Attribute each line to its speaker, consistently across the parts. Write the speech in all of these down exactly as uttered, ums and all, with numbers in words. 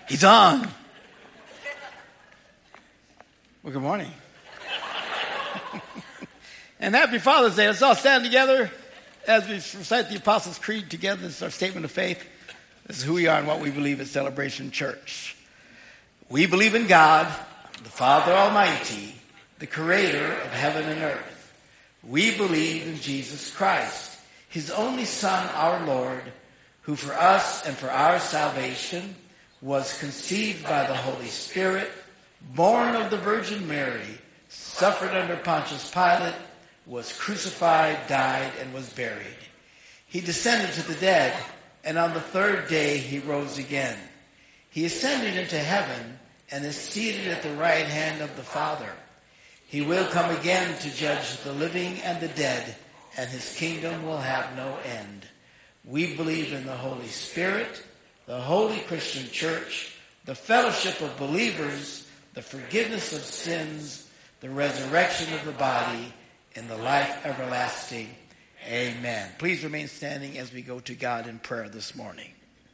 Speaker 1: He's on. Well, good morning. And happy Father's Day. Let's all stand together as we recite the Apostles' Creed together. This is our statement of faith. This is who we are and what we believe at Celebration Church. We believe in God, the Father Almighty, the creator of heaven and earth. We believe in Jesus Christ, his only Son, our Lord, who for us and for our salvation was conceived by the Holy Spirit, born of the Virgin Mary, suffered under Pontius Pilate, was crucified, died, and was buried. He descended to the dead, and on the third day he rose again. He ascended into heaven and is seated at the right hand of the Father. He will come again to judge the living and the dead, and his kingdom will have no end. We believe in the Holy Spirit, the holy Christian church, the fellowship of believers, the forgiveness of sins, the resurrection of the body, and the life everlasting. Amen. Please remain standing as we go to God in prayer this morning.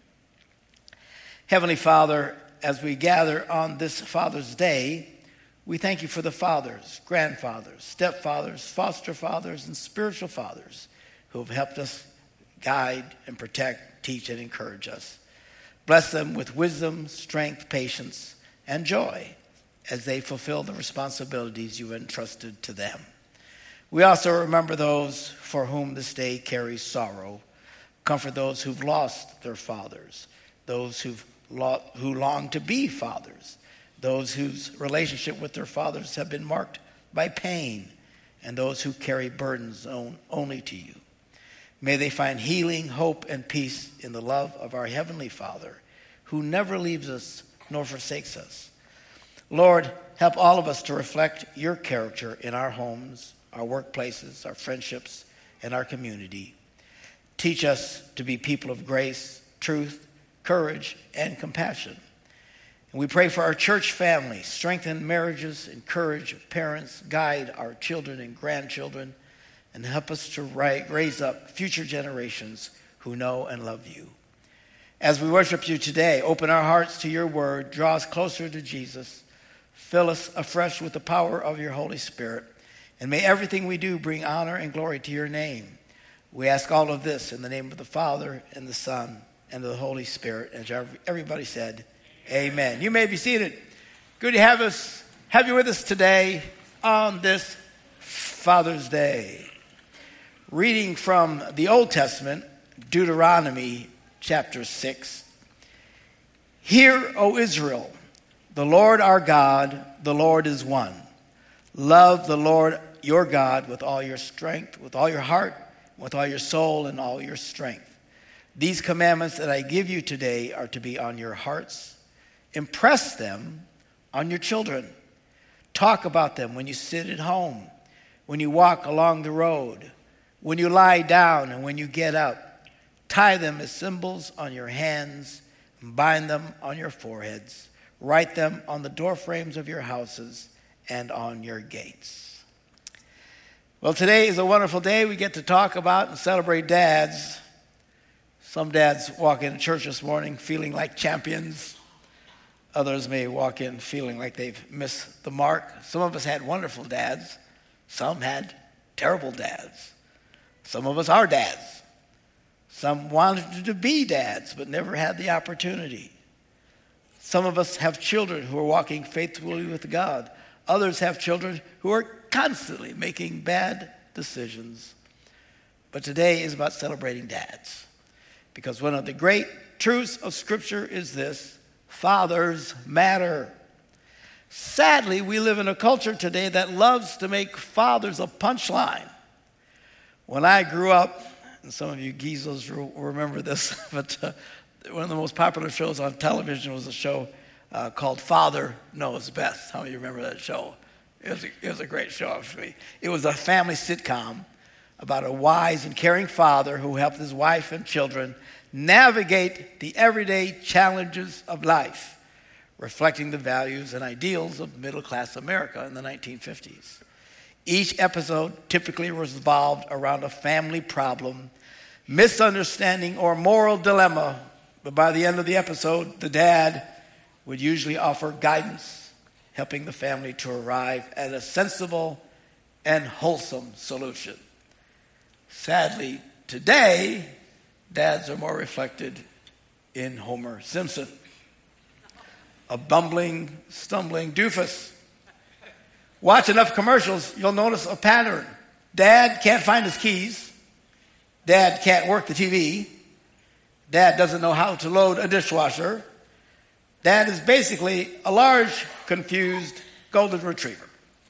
Speaker 1: Heavenly Father, as we gather on this Father's Day, we thank you for the fathers, grandfathers, stepfathers, foster fathers, and spiritual fathers who have helped us guide and protect, teach, and encourage us. Bless them with wisdom, strength, patience, and joy as they fulfill the responsibilities you entrusted to them. We also remember those for whom this day carries sorrow. Comfort those who've lost their fathers, those who've lo- who long to be fathers, those whose relationship with their fathers have been marked by pain, and those who carry burdens own only to you. May they find healing, hope, and peace in the love of our Heavenly Father, who never leaves us nor forsakes us. Lord, help all of us to reflect your character in our homes, our workplaces, our friendships, and our community. Teach us to be people of grace, truth, courage, and compassion. And we pray for our church family. Strengthen marriages, encourage parents, guide our children and grandchildren, and help us to raise up future generations who know and love you. As we worship you today, open our hearts to your word, draw us closer to Jesus, fill us afresh with the power of your Holy Spirit, and may everything we do bring honor and glory to your name. We ask all of this in the name of the Father and the Son and of the Holy Spirit. And everybody said, amen. You may be seated. Good to have us, have you with us today on this Father's Day. Reading from the Old Testament, Deuteronomy chapter six. Hear, O Israel, the Lord our God, the Lord is one. Love the Lord your God with all your strength, with all your heart, with all your soul, and all your strength. These commandments that I give you today are to be on your hearts. Impress them on your children. Talk about them when you sit at home, when you walk along the road, when you lie down, and when you get up. Tie them as symbols on your hands and bind them on your foreheads. Write them on the doorframes of your houses and on your gates. Well, today is a wonderful day. We get to talk about and celebrate dads. Some dads walk into church this morning feeling like champions. Others may walk in feeling like they've missed the mark. Some of us had wonderful dads. Some had terrible dads. Some of us are dads. Some wanted to be dads but never had the opportunity. Some of us have children who are walking faithfully with God. Others have children who are constantly making bad decisions. But today is about celebrating dads. Because one of the great truths of Scripture is this: fathers matter. Sadly, we live in a culture today that loves to make fathers a punchline. When I grew up, and some of you geezos will remember this, but uh, one of the most popular shows on television was a show uh, called Father Knows Best. How many of you remember that show? It was, a, it was a great show, actually. It was a family sitcom about a wise and caring father who helped his wife and children navigate the everyday challenges of life, reflecting the values and ideals of middle-class America in the nineteen fifties. Each episode typically revolved around a family problem, misunderstanding, or moral dilemma. But by the end of the episode, the dad would usually offer guidance, helping the family to arrive at a sensible and wholesome solution. Sadly, today, dads are more reflected in Homer Simpson, a bumbling, stumbling doofus. Watch enough commercials, you'll notice a pattern. Dad can't find his keys. Dad can't work the T V. Dad doesn't know how to load a dishwasher. Dad is basically a large, confused golden retriever.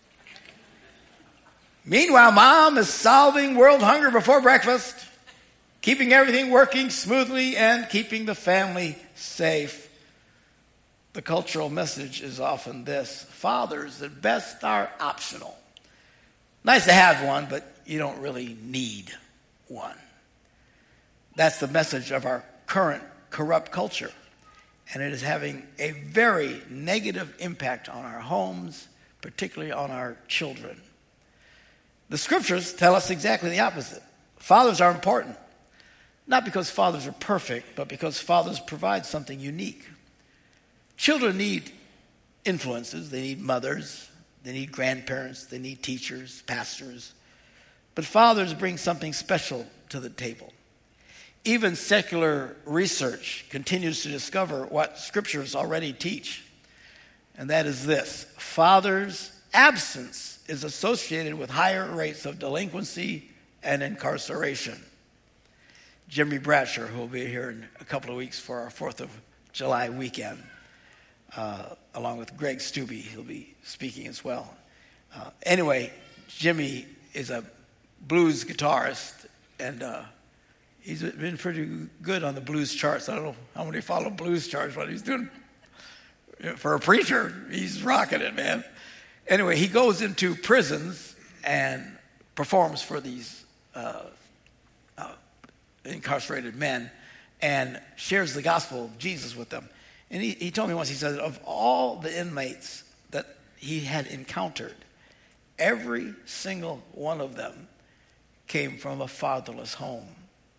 Speaker 1: Meanwhile, Mom is solving world hunger before breakfast, keeping everything working smoothly and keeping the family safe. The cultural message is often this: fathers at best are optional. Nice to have one, but you don't really need one. That's the message of our current corrupt culture, and it is having a very negative impact on our homes, particularly on our children. The scriptures tell us exactly the opposite. Fathers are important, not because fathers are perfect, but because fathers provide something unique. Children need influences. They need mothers. They need grandparents. They need teachers, pastors. But fathers bring something special to the table. Even secular research continues to discover what scriptures already teach, and that is this: fathers' absence is associated with higher rates of delinquency and incarceration. Jimmy Bratcher, who will be here in a couple of weeks for our fourth of July weekend, uh, along with Greg Stubbe, he'll be speaking as well. Uh, anyway, Jimmy is a blues guitarist, and uh, he's been pretty good on the blues charts. I don't know how many follow blues charts, but he's doing, for a preacher, he's rocking it, man. Anyway, he goes into prisons and performs for these uh, uh, incarcerated men and shares the gospel of Jesus with them. And he, he told me once, he said, of all the inmates that he had encountered, every single one of them came from a fatherless home.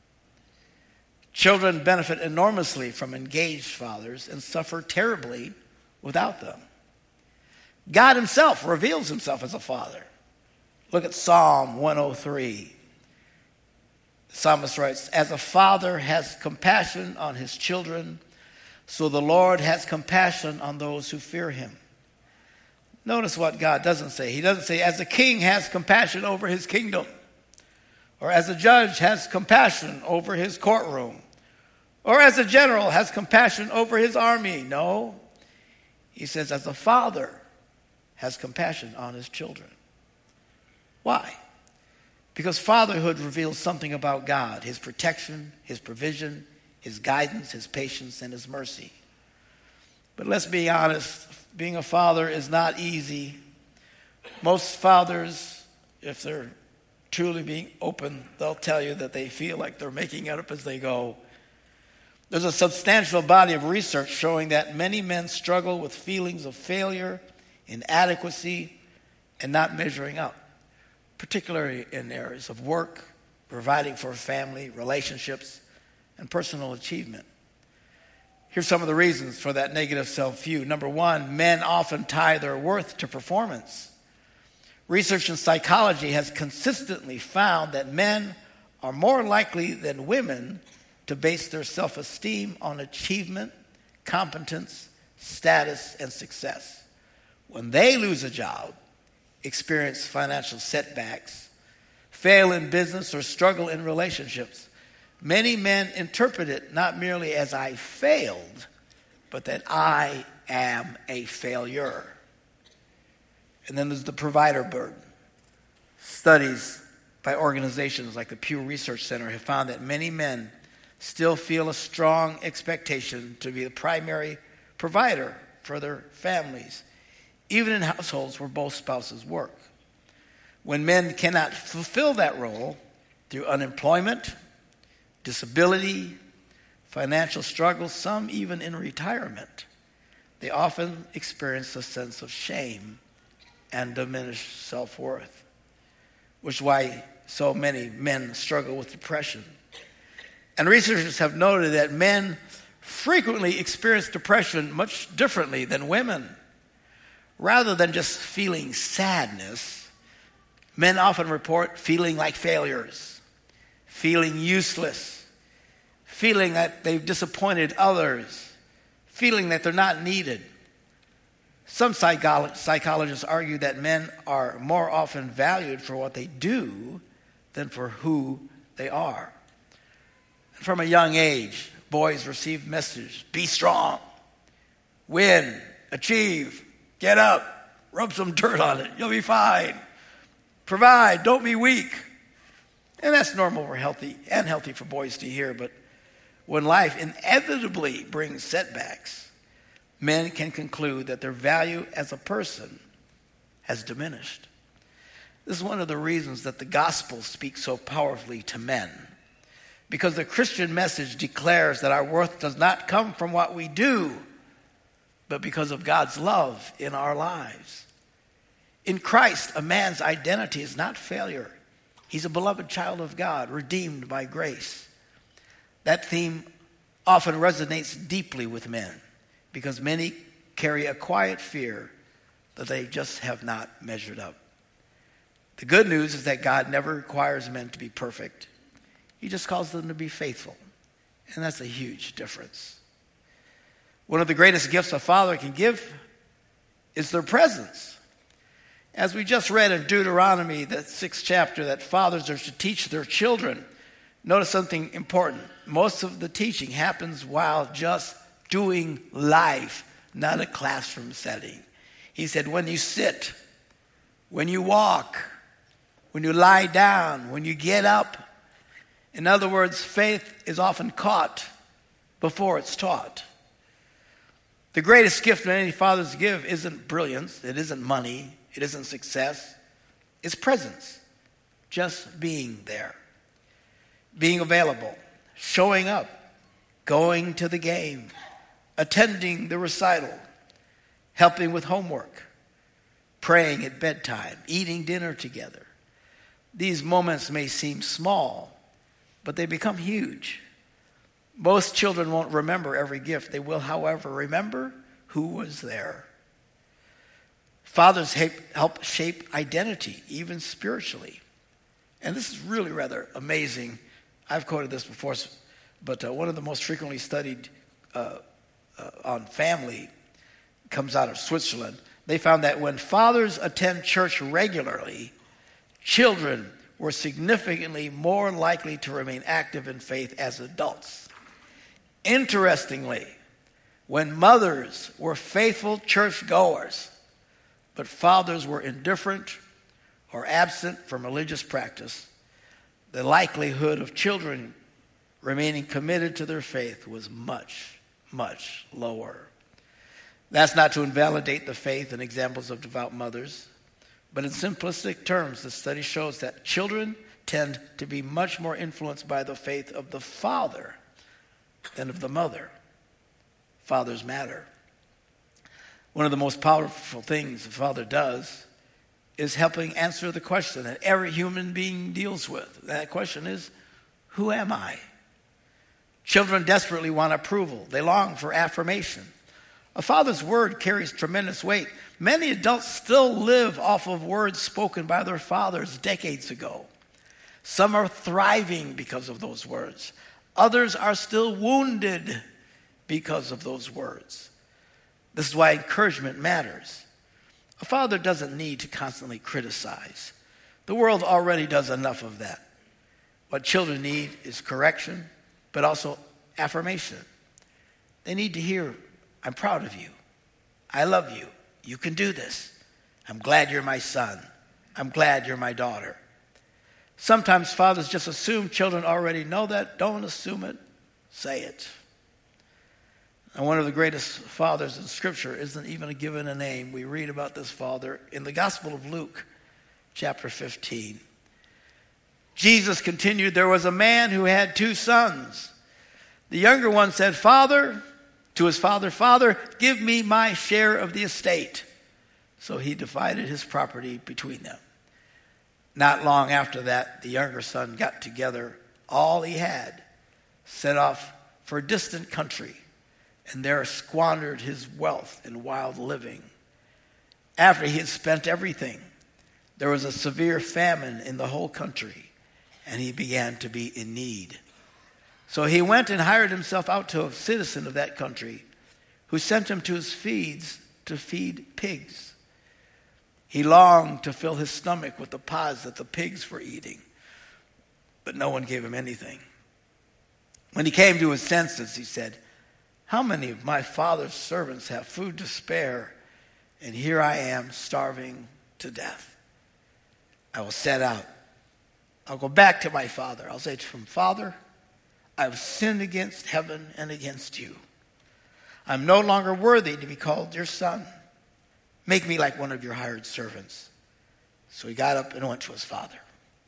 Speaker 1: Children benefit enormously from engaged fathers and suffer terribly without them. God himself reveals himself as a father. Look at Psalm one oh three. The psalmist writes, as a father has compassion on his children, so the Lord has compassion on those who fear him. Notice what God doesn't say. He doesn't say, as a king has compassion over his kingdom, or as a judge has compassion over his courtroom, or as a general has compassion over his army. No, he says, as a father has compassion on his children. Why? Because fatherhood reveals something about God: his protection, his provision, his guidance, his patience, and his mercy. But let's be honest, being a father is not easy. Most fathers, if they're truly being open, they'll tell you that they feel like they're making it up as they go. There's a substantial body of research showing that many men struggle with feelings of failure, inadequacy, and not measuring up, particularly in areas of work, providing for a family, relationships, and personal achievement. Here's some of the reasons for that negative self-view. Number one, men often tie their worth to performance. Research in psychology has consistently found that men are more likely than women to base their self-esteem on achievement, competence, status, and success. When they lose a job, experience financial setbacks, fail in business, or struggle in relationships, many men interpret it not merely as I failed, but that I am a failure. And then there's the provider burden. Studies by organizations like the Pew Research Center have found that many men still feel a strong expectation to be the primary provider for their families, even in households where both spouses work. When men cannot fulfill that role through unemployment, disability, financial struggles, some even in retirement, they often experience a sense of shame and diminished self-worth, which is why so many men struggle with depression. And researchers have noted that men frequently experience depression much differently than women. Rather than just feeling sadness, men often report feeling like failures, feeling useless, feeling that they've disappointed others, feeling that they're not needed. Some psycholo- psychologists argue that men are more often valued for what they do than for who they are. From a young age, boys receive messages: be strong, win, achieve, get up, rub some dirt on it, you'll be fine. Provide, don't be weak. And that's normal for healthy and healthy for boys to hear, but when life inevitably brings setbacks, men can conclude that their value as a person has diminished. This is one of the reasons that the gospel speaks so powerfully to men, because the Christian message declares that our worth does not come from what we do, but because of God's love in our lives. In Christ, a man's identity is not failure. He's a beloved child of God, redeemed by grace. That theme often resonates deeply with men because many carry a quiet fear that they just have not measured up. The good news is that God never requires men to be perfect. He just calls them to be faithful. And that's a huge difference. One of the greatest gifts a father can give is their presence. As we just read in Deuteronomy, that sixth chapter, that fathers are to teach their children. Notice something important. Most of the teaching happens while just doing life, not a classroom setting. He said, when you sit, when you walk, when you lie down, when you get up. In other words, faith is often caught before it's taught. The greatest gift that any fathers give isn't brilliance, it isn't money, it isn't success. It's presence, just being there, being available, showing up, going to the game, attending the recital, helping with homework, praying at bedtime, eating dinner together. These moments may seem small, but they become huge. Most children won't remember every gift. They will, however, remember who was there. Fathers help shape identity, even spiritually. And this is really rather amazing. I've quoted this before, but uh, one of the most frequently studied uh, uh, on family comes out of Switzerland. They found that when fathers attend church regularly, children were significantly more likely to remain active in faith as adults. Interestingly, when mothers were faithful churchgoers, but fathers were indifferent or absent from religious practice, the likelihood of children remaining committed to their faith was much, much lower. That's not to invalidate the faith and examples of devout mothers, but in simplistic terms, the study shows that children tend to be much more influenced by the faith of the father than of the mother. Fathers matter. One of the most powerful things a father does is helping answer the question that every human being deals with. That question is, who am I? Children desperately want approval. They long for affirmation. A father's word carries tremendous weight. Many adults still live off of words spoken by their fathers decades ago. Some are thriving because of those words. Others are still wounded because of those words. This is why encouragement matters. A father doesn't need to constantly criticize. The world already does enough of that. What children need is correction, but also affirmation. They need to hear, I'm proud of you. I love you. You can do this. I'm glad you're my son. I'm glad you're my daughter. Sometimes fathers just assume children already know that. Don't assume it. Say it. And one of the greatest fathers in Scripture isn't even given a name. We read about this father in the Gospel of Luke, chapter fifteen. Jesus continued, there was a man who had two sons. The younger one said, Father, to his father, Father, give me my share of the estate. So he divided his property between them. Not long after that, the younger son got together all he had, set off for a distant country, and there squandered his wealth in wild living. After he had spent everything, there was a severe famine in the whole country, and he began to be in need. So he went and hired himself out to a citizen of that country, who sent him to his feeds to feed pigs. He longed to fill his stomach with the pods that the pigs were eating, but no one gave him anything. When he came to his senses, he said, "How many of my father's servants have food to spare, and here I am starving to death? I will set out. I'll go back to my father. I'll say to him, 'Father, I've sinned against heaven and against you. I'm no longer worthy to be called your son. Make me like one of your hired servants.' So he got up and went to his father.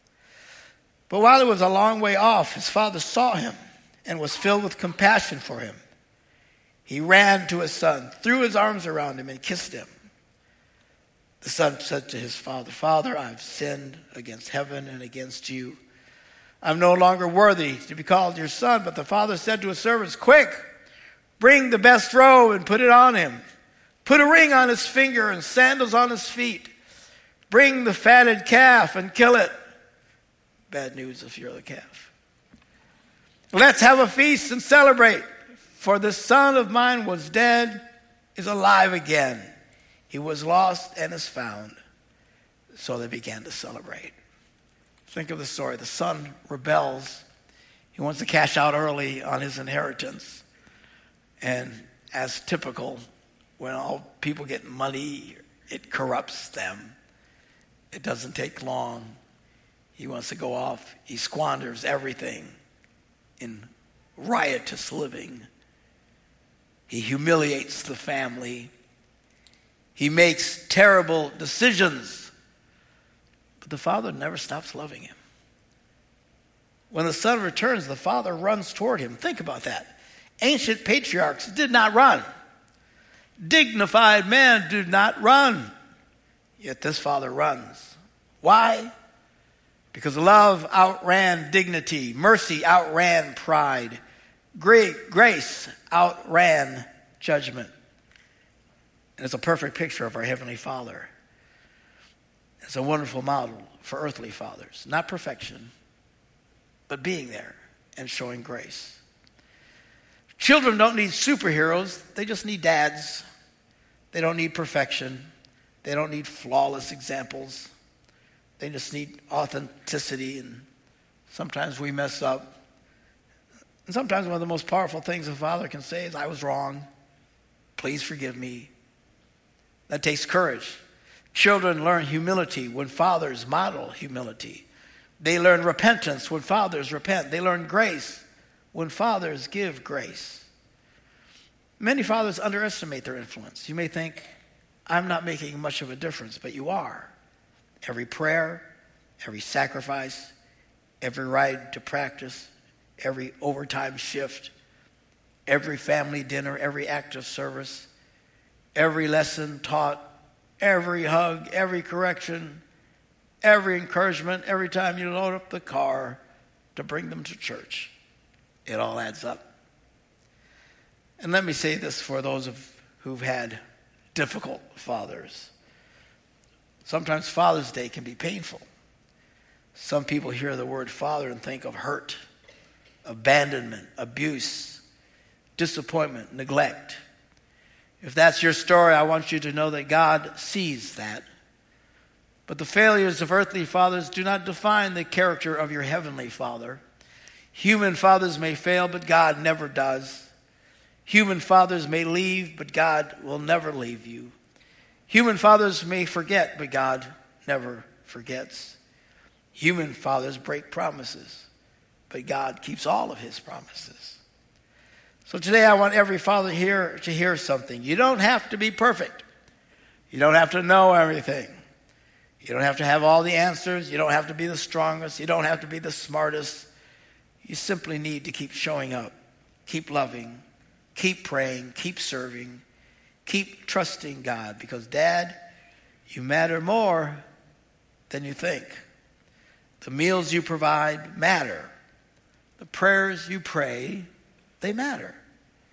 Speaker 1: But while he was a long way off, his father saw him and was filled with compassion for him. He ran to his son, threw his arms around him, and kissed him. The son said to his father, 'Father, I've sinned against heaven and against you. I'm no longer worthy to be called your son.' But the father said to his servants, 'Quick, bring the best robe and put it on him. Put a ring on his finger and sandals on his feet. Bring the fatted calf and kill it.'" Bad news if you're the calf. "Let's have a feast and celebrate. For this son of mine was dead, is alive again. He was lost and is found." So they began to celebrate. Think of the story. The son rebels. He wants to cash out early on his inheritance. And as typical, when all people get money, it corrupts them. It doesn't take long. He wants to go off. He squanders everything in riotous living. He humiliates the family. He makes terrible decisions. But the father never stops loving him. When the son returns, the father runs toward him. Think about that. Ancient patriarchs did not run. Dignified men do not run. Yet this father runs. Why? Because love outran dignity. Mercy outran pride. Great grace outran judgment. And it's a perfect picture of our Heavenly Father. It's a wonderful model for earthly fathers. Not perfection, but being there and showing grace. Children don't need superheroes. They just need dads. They don't need perfection. They don't need flawless examples. They just need authenticity. And sometimes we mess up. And sometimes one of the most powerful things a father can say is, "I was wrong. Please forgive me." That takes courage. Children learn humility when fathers model humility. They learn repentance when fathers repent. They learn grace when fathers give grace. Many fathers underestimate their influence. You may think, "I'm not making much of a difference," but you are. Every prayer, every sacrifice, every ride to practice, every overtime shift, every family dinner, every act of service, every lesson taught, every hug, every correction, every encouragement, every time you load up the car to bring them to church. It all adds up. And let me say this for those of, who've had difficult fathers. Sometimes Father's Day can be painful. Some people hear the word father and think of hurt, abandonment, abuse, disappointment, neglect. If that's your story, I want you to know that God sees that. But the failures of earthly fathers do not define the character of your heavenly Father. Human fathers may fail, but God never does. Human fathers may leave, but God will never leave you. Human fathers may forget, but God never forgets. Human fathers break promises, but God keeps all of his promises. So today I want every father here to hear something. You don't have to be perfect. You don't have to know everything. You don't have to have all the answers. You don't have to be the strongest. You don't have to be the smartest. You simply need to keep showing up, keep loving, keep praying, keep serving, keep trusting God. Because, Dad, you matter more than you think. The meals you provide matter. The prayers you pray, they matter.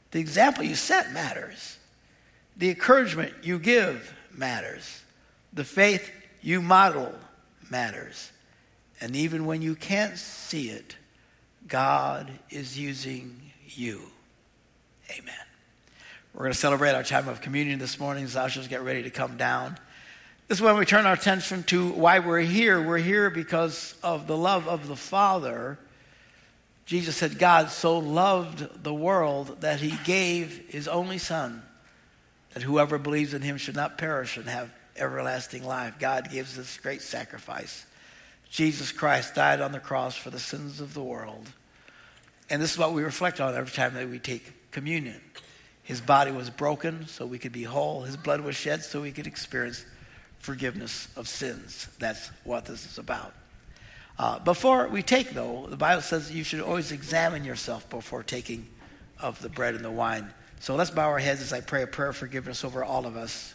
Speaker 1: The example you set matters. The encouragement you give matters. The faith you model matters. And even when you can't see it, God is using you. Amen. We're going to celebrate our time of communion this morning as ushers get ready to come down. This is when we turn our attention to why we're here. We're here because of the love of the Father. Jesus said, God so loved the world that he gave his only Son, that whoever believes in him should not perish and have everlasting life. God gives this great sacrifice. Jesus Christ died on the cross for the sins of the world. And this is what we reflect on every time that we take communion. His body was broken so we could be whole. His blood was shed so we could experience forgiveness of sins. That's what this is about. Uh, before we take, though, the Bible says you should always examine yourself before taking of the bread and the wine. So let's bow our heads as I pray a prayer of forgiveness over all of us.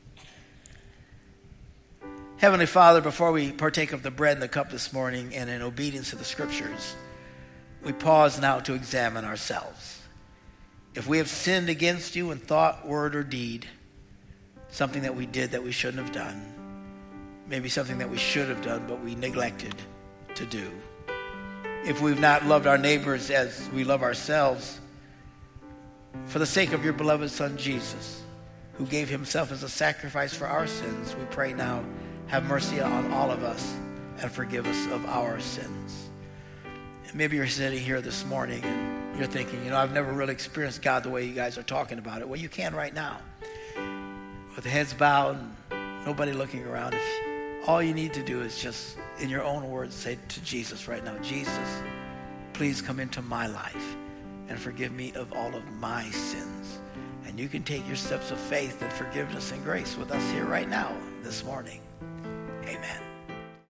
Speaker 1: Heavenly Father, before we partake of the bread and the cup this morning, and in obedience to the Scriptures, we pause now to examine ourselves. If we have sinned against you in thought, word, or deed, something that we did that we shouldn't have done, maybe something that we should have done but we neglected to do. If we've not loved our neighbors as we love ourselves, for the sake of your beloved Son Jesus, who gave himself as a sacrifice for our sins, we pray now, have mercy on all of us and forgive us of our sins. And maybe you're sitting here this morning and you're thinking, you know, I've never really experienced God the way you guys are talking about it. Well, you can right now. With the heads bowed, nobody looking around. If all you need to do is just, in your own words, say to Jesus right now, Jesus, please come into my life and forgive me of all of my sins. And you can take your steps of faith and forgiveness and grace with us here right now this morning. Amen.